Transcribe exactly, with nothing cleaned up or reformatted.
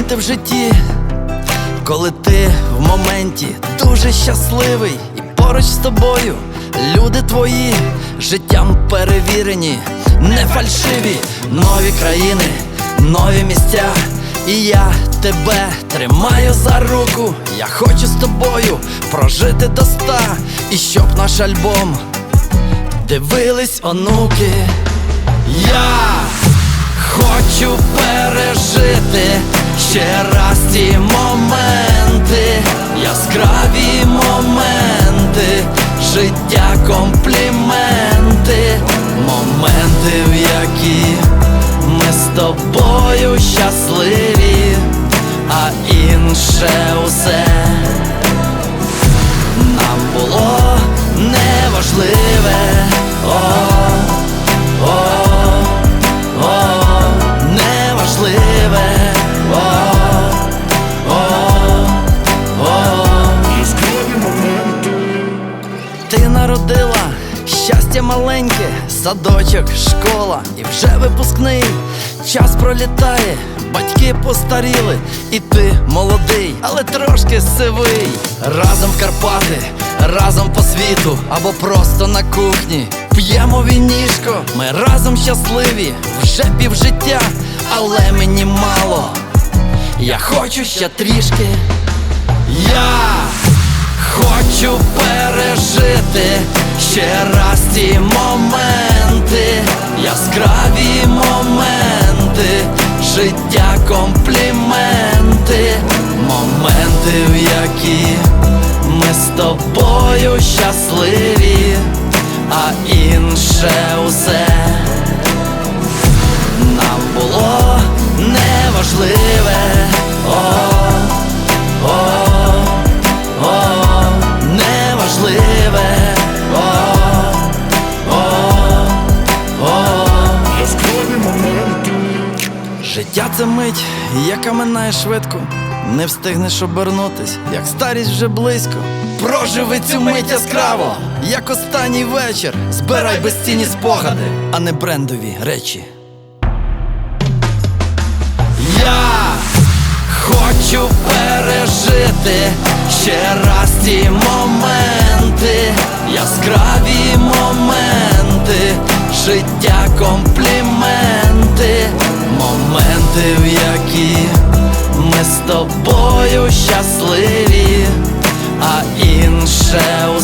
моменти в житті, коли ти в моменті дуже щасливий, і поруч з тобою люди твої життям перевірені, не фальшиві. Нові країни, нові місця, і я тебе тримаю за руку. Я хочу з тобою прожити до ста, і щоб наш альбом дивились онуки. Я хочу пережити ще раз ті моменти, яскраві моменти, життя компліменти, моменти, в які ми з тобою щасливі, а інше усе нам було неважливе. О, о, о, неважливе. О, о, о. Ти народила щастя маленьке, садочок, школа, і вже випускний. Час пролітає, батьки постаріли, і ти молодий, але трошки сивий. Разом в Карпати, разом по світу, або просто на кухні п'ємо вінішко. Ми разом щасливі, вже півжиття, але мені мало, я хочу ще трішки. Я хочу пережити ще раз ті моменти, яскраві моменти, життя компліменти, моменти, в які ми з тобою щасливі, а інше усе нам було неважливе. О, о, о, неважливе. О, о, о. Життя — це мить, яка минає швидко. Не встигнеш обернутись, як старість вже близько. Проживи цю мить яскраво, як останній вечір. Збирай безцінні спогади, а не брендові речі. Я хочу пережити ще раз ті моменти, яскраві моменти, життя компліменти, моменти, в які ми з тобою щасливі, а інше